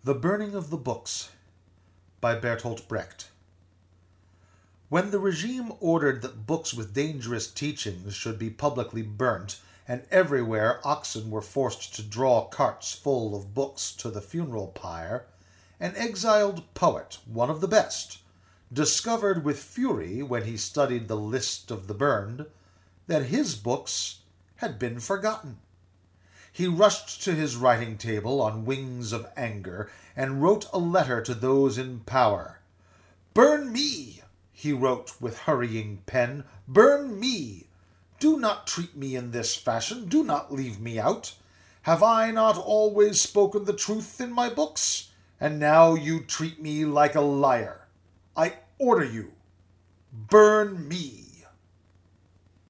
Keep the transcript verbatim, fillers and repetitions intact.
The Burning of the Books by Bertolt Brecht. When the regime ordered that books with dangerous teachings should be publicly burnt, and everywhere oxen were forced to draw carts full of books to the funeral pyre, an exiled poet, one of the best, discovered with fury, when he studied the list of the burned, that his books had been forgotten. He rushed to his writing table on wings of anger, and wrote a letter to those in power. "Burn me," he wrote with hurrying pen, "burn me. Do not treat me in this fashion. Do not leave me out. Have I not always spoken the truth in my books? And now you treat me like a liar. I order you. Burn me."